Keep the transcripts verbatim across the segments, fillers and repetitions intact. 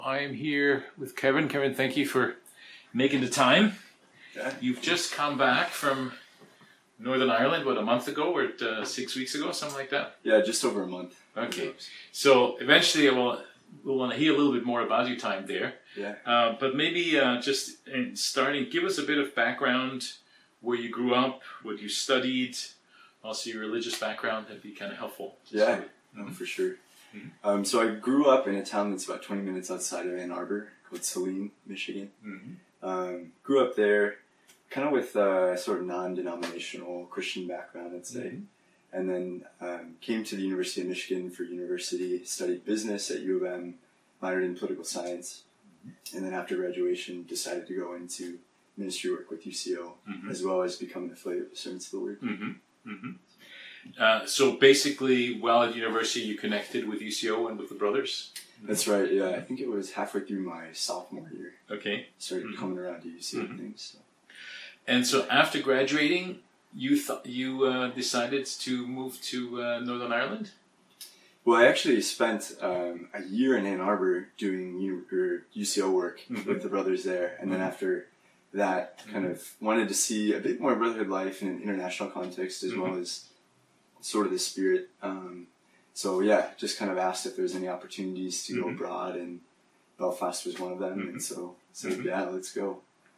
I am here with Kevin. Kevin, thank you for making the time. Yeah. You've just come back from Northern Ireland, what, a month ago or uh, six weeks ago, something like that? Yeah, just over a month. Okay. So eventually we'll, we'll want to hear a little bit more about your time there. Yeah. Uh, but maybe uh, just in starting, give us a bit of background, where you grew up, what you studied, also your religious background. That'd be kind of helpful. Yeah, no, for sure. Mm-hmm. Um, so I grew up in a town that's about twenty minutes outside of Ann Arbor called Saline, Michigan. Mm-hmm. Um, grew up there kind of with a sort of non-denominational Christian background, I'd say. Mm-hmm. And then um, came to the University of Michigan for university, studied business at U of M, minored in political science. Mm-hmm. And then after graduation, decided to go into ministry work with U C O, mm-hmm. as well as become an affiliate with Servants of the Word. Mm-hmm. Mm-hmm. Uh, so basically, while at university, you connected with U C O and with the brothers? That's right, yeah. I think it was halfway through my sophomore year. Okay. Started mm-hmm. coming around to U C O mm-hmm. things. So. And so after graduating, you th- you uh, decided to move to uh, Northern Ireland? Well, I actually spent um, a year in Ann Arbor doing U, or U C O work mm-hmm. with the brothers there. And mm-hmm. then after that, kind mm-hmm. of wanted to see a bit more brotherhood life in an international context as mm-hmm. well as sort of the spirit. Um, so yeah, just kind of asked if there's any opportunities to mm-hmm. go abroad, and Belfast was one of them. Mm-hmm. And so said, mm-hmm. yeah, let's go.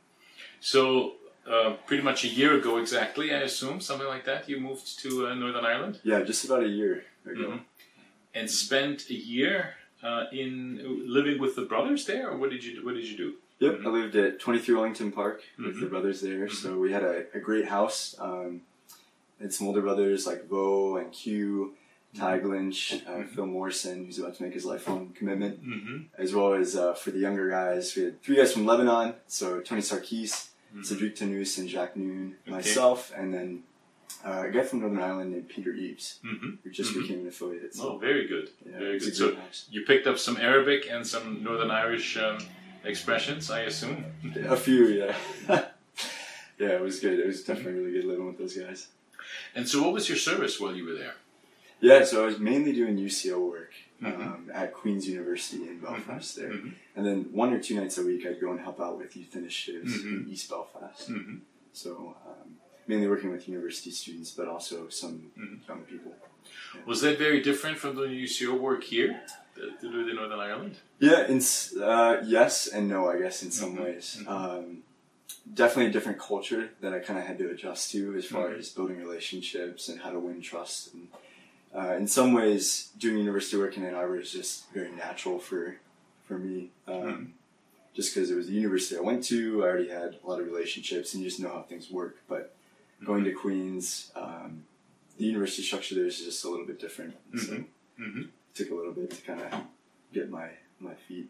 So uh, pretty much a year ago exactly, I assume, something like that, you moved to uh, Northern Ireland? Yeah, just about a year ago. Mm-hmm. And spent a year uh, in living with the brothers there, or what did you what did you do? Yep, mm-hmm. I lived at twenty-three Wellington Park with mm-hmm. the brothers there. Mm-hmm. So we had a, a great house. Um, had some older brothers like Vo and Q, Ty Glinch, uh, mm-hmm. Phil Morrison, who's about to make his lifelong commitment, mm-hmm. as well as uh, for the younger guys, we had three guys from Lebanon. So Tony Sarkis, mm-hmm. Cedric Tanous, and Jacques Noon, okay. myself, and then uh, a guy from Northern Ireland named Peter Eves, mm-hmm. who just mm-hmm. became an affiliate. So, oh, very good. Yeah, very good. So house. You picked up some Arabic and some Northern Irish um, expressions, I assume? A few, yeah. Yeah, it was good. It was definitely really good living with those guys. And so what was your service while you were there? Yeah, so I was mainly doing U C O work mm-hmm. um, at Queen's University in Belfast mm-hmm. there. Mm-hmm. And then one or two nights a week I'd go and help out with youth initiatives mm-hmm. in East Belfast. Mm-hmm. So um, mainly working with university students, but also some mm-hmm. young people. Yeah. Was that very different from the U C O work here, to do in Northern Ireland? Yeah, in, uh, yes and no, I guess, in some mm-hmm. ways. Mm-hmm. Um, definitely a different culture that I kind of had to adjust to as far mm-hmm. as building relationships and how to win trust. And uh, in some ways, doing university work in Ann Arbor is just very natural for for me. Um, mm-hmm. Just because it was the university I went to, I already had a lot of relationships and you just know how things work. But mm-hmm. going to Queen's, um, the university structure there is just a little bit different. Mm-hmm. So mm-hmm. it took a little bit to kind of get my, my feet.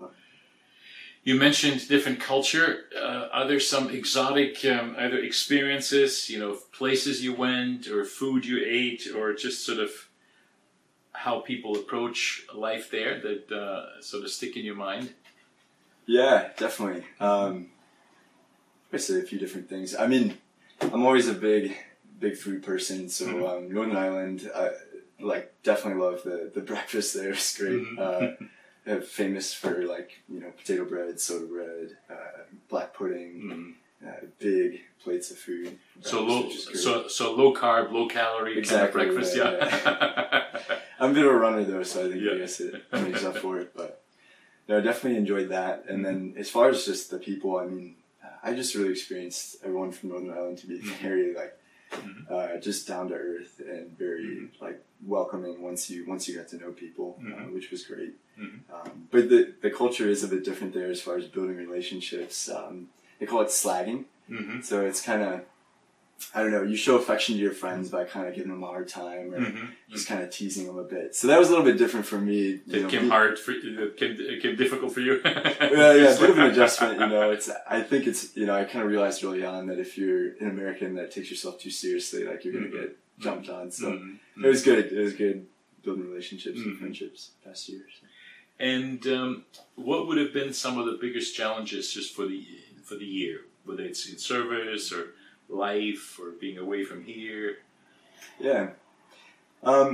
You mentioned different culture. Uh, are there some exotic um, either experiences, you know, places you went or food you ate, or just sort of how people approach life there that uh, sort of stick in your mind? Yeah, definitely. Um, I say a few different things. I mean, I'm always a big, big food person. So mm-hmm. um, Northern Ireland, I like definitely love the the breakfast there. It's great. Mm-hmm. Uh, Uh, famous for like you know potato bread, soda bread, uh, black pudding, mm-hmm. uh, big plates of food. So low, so so low carb, low calorie exactly, kind of breakfast. Yeah, yeah. yeah. I'm a bit of a runner though, so I think yeah. I guess it makes up for it. But no, I definitely enjoyed that. And then as far as just the people, I mean, I just really experienced everyone from Northern Ireland to be very like mm-hmm. uh, just down to earth and very mm-hmm. like welcoming once you once you got to know people, mm-hmm. uh, which was great. Mm-hmm. Um, but the the culture is a bit different there as far as building relationships. Um, they call it slagging, mm-hmm. so it's kind of I don't know. You show affection to your friends by kind of giving them a hard time or mm-hmm. just kind of teasing them a bit. So that was a little bit different for me. It came hard for it came, it came difficult for you. yeah, yeah, a bit of an adjustment. You know, it's I think it's you know I kind of realized early on that if you're an American that takes yourself too seriously, like you're gonna mm-hmm. get jumped on. So mm-hmm. it was good. It was good building relationships mm-hmm. and friendships past years. And um, what would have been some of the biggest challenges just for the for the year, whether it's in service or life or being away from here? Yeah, um,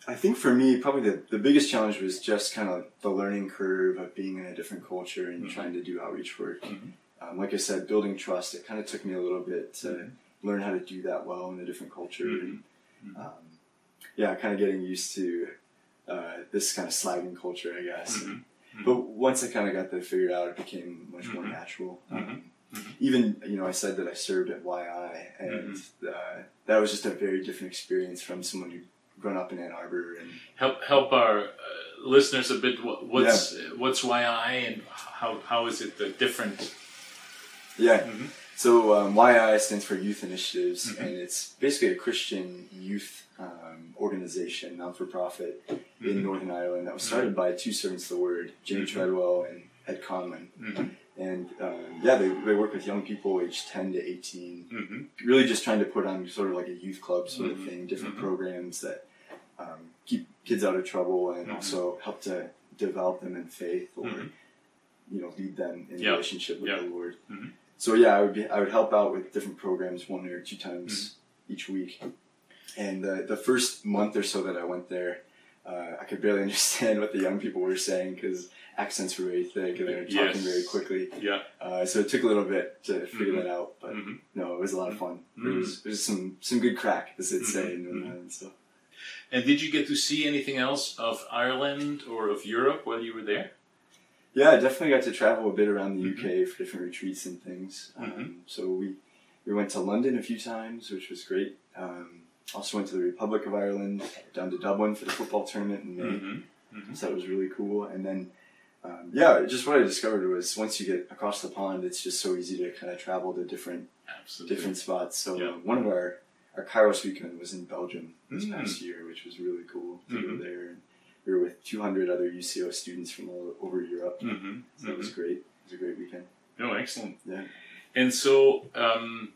I think for me, probably the, the biggest challenge was just kind of the learning curve of being in a different culture and mm-hmm. trying to do outreach work. Mm-hmm. Um, like I said, building trust, it kind of took me a little bit to mm-hmm. learn how to do that well in a different culture. Mm-hmm. And, um, yeah, kind of getting used to uh, this kind of slagging culture, I guess. Mm-hmm. Mm-hmm. But once I kind of got that figured out, it became much mm-hmm. more natural. Um, mm-hmm. Even, you know, I said that I served at Y I, and mm-hmm. uh, that was just a very different experience from someone who grown up in Ann Arbor. And help help our uh, listeners a bit. What's yeah. what's Y I and how how is it uh, different? Yeah. Mm-hmm. So um, Y I stands for Youth Initiatives, mm-hmm. and it's basically a Christian youth um, organization, non for profit, mm-hmm. in Northern Ireland that was started mm-hmm. by two servants of the Word, Jimmy mm-hmm. Treadwell and Ed Conlon. Mm-hmm. And um, yeah, they, they work with young people aged ten to eighteen, mm-hmm. really just trying to put on sort of like a youth club sort mm-hmm. of thing, different mm-hmm. programs that um, keep kids out of trouble and mm-hmm. also help to develop them in faith or, mm-hmm. you know, lead them in yep. relationship with yep. the Lord. Mm-hmm. So yeah, I would be, I would help out with different programs one or two times mm-hmm. each week. And uh, the first month or so that I went there, uh, I could barely understand what the young people were saying because accents were very thick and they were talking yes. very quickly. Yeah. Uh, so it took a little bit to figure mm-hmm. that out, but mm-hmm. no, it was a lot of fun. Mm-hmm. There was, there was some, some good crack, as they'd say in Northern Ireland. So. And did you get to see anything else of Ireland or of Europe while you were there? Yeah, I definitely got to travel a bit around the mm-hmm. U K for different retreats and things. Mm-hmm. Um, so we we went to London a few times, which was great. Um, also went to the Republic of Ireland, down to Dublin for the football tournament in May. Mm-hmm. Mm-hmm. So that was really cool. And then, um, yeah, just what I discovered was once you get across the pond, it's just so easy to kind of travel to different Absolutely. different spots. So yeah. one of our, our Kairos weekend was in Belgium this mm-hmm. past year, which was really cool to mm-hmm. go there. And we were with two hundred other U C O students from all over Europe. Mm-hmm. So that mm-hmm. was great. It was a great weekend. Oh, excellent. Yeah. And so, um,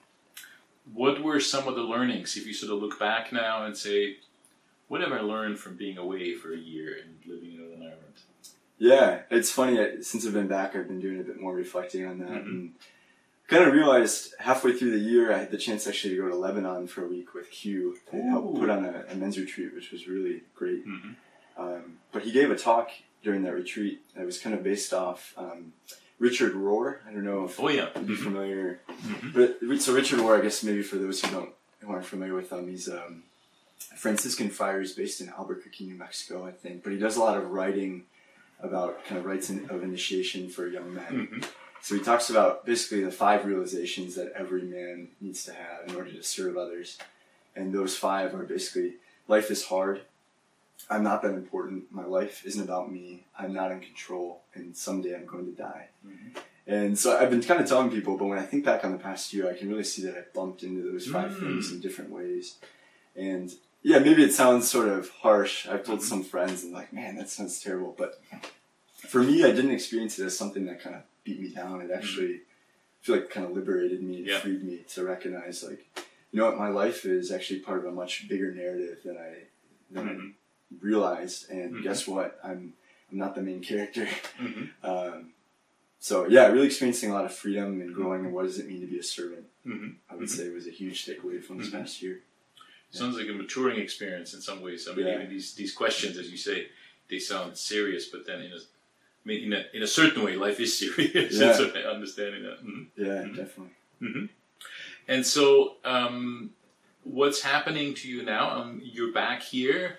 what were some of the learnings, if you sort of look back now and say, what have I learned from being away for a year and living in Northern Ireland? Yeah, it's funny. Since I've been back, I've been doing a bit more reflecting on that. Mm-hmm. And kind of realized halfway through the year, I had the chance actually to go to Lebanon for a week with Hugh and help put on a, a men's retreat, which was really great. Mm-hmm. Um, but he gave a talk during that retreat that was kind of based off um, Richard Rohr. I don't know if oh, yeah. you'd be familiar. Mm-hmm. But so Richard Rohr, I guess maybe for those who don't who aren't familiar with him, he's um, a Franciscan friar. He's based in Albuquerque, New Mexico, I think. But he does a lot of writing about kind of rites of initiation for young men. Mm-hmm. So he talks about basically the five realizations that every man needs to have in order to serve others. And those five are basically, life is hard. I'm not that important. My life isn't about me. I'm not in control. And someday I'm going to die. Mm-hmm. And so I've been kind of telling people, but when I think back on the past year, I can really see that I bumped into those five mm. things in different ways. And yeah, maybe it sounds sort of harsh. I've told mm-hmm. some friends and like, man, that sounds terrible. But for me, I didn't experience it as something that kind of beat me down. It actually, mm-hmm. I feel like kind of liberated me, yeah. freed me to recognize like, you know what, my life is actually part of a much bigger narrative than I, than mm-hmm. I realized. And mm-hmm. guess what? I'm, I'm not the main character. Mm-hmm. um, so yeah, really experiencing a lot of freedom and growing. And what does it mean to be a servant? Mm-hmm. I would mm-hmm. say was a huge takeaway from this mm-hmm. past year. Sounds like a maturing experience in some ways. I mean, yeah. even these these questions, as you say, they sound serious, but then in a, I mean, in a in a certain way, life is serious. Yeah. So understanding that. Mm-hmm. Yeah, mm-hmm. definitely. Mm-hmm. And so, um, what's happening to you now? Um, you're back here.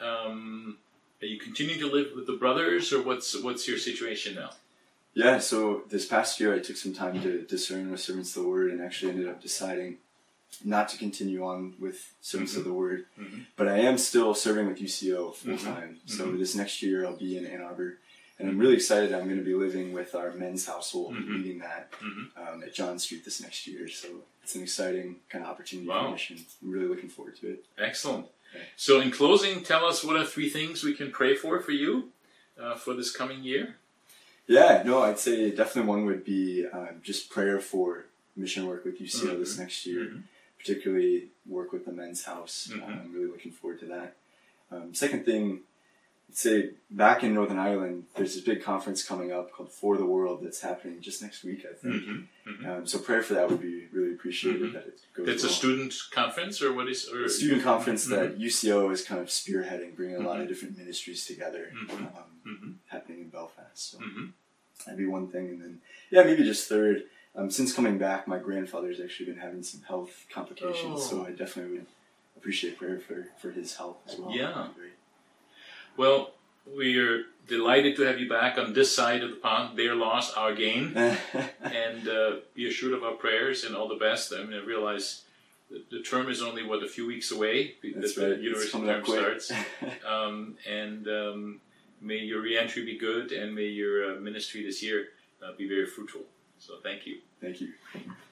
Um, are you continuing to live with the brothers, or what's what's your situation now? Yeah. So this past year, I took some time to discern with servants of the word, and actually ended up deciding not to continue on with Servants mm-hmm. of the Word, mm-hmm. but I am still serving with U C O full time. Mm-hmm. So this next year I'll be in Ann Arbor, and I'm really excited. I'm going to be living with our men's household, mm-hmm. leading that mm-hmm. um, at John Street this next year. So it's an exciting kind of opportunity wow. for mission. I'm really looking forward to it. Excellent. Okay. So in closing, tell us what are three things we can pray for for you uh, for this coming year? Yeah, no, I'd say definitely one would be um, just prayer for mission work with U C O mm-hmm. this next year. Mm-hmm. Particularly work with the men's house. Mm-hmm. I'm really looking forward to that. Um, second thing, say back in Northern Ireland, there's this big conference coming up called For the World that's happening just next week, I think. Mm-hmm. Mm-hmm. Um, so prayer for that would be really appreciated. Mm-hmm. That it goes It's well. a student conference, or what is? Or A student conference mm-hmm. that U C O is kind of spearheading, bringing a lot Mm-hmm. of different ministries together, Mm-hmm. um, Mm-hmm. happening in Belfast. So Mm-hmm. that'd be one thing, and then yeah, maybe just third. Um, since coming back, my grandfather's actually been having some health complications, Oh. so I definitely would appreciate prayer for, for his health as well. Yeah. That'd be great. Well, we are delighted to have you back on this side of the pond. Their loss, our gain. And uh, be assured of our prayers and all the best. I mean, I realize the, the term is only, what, a few weeks away That's that right. the It's university coming term up quick. starts. Um, and um, may your reentry be good, and may your uh, ministry this year uh, be very fruitful. So thank you. Thank you.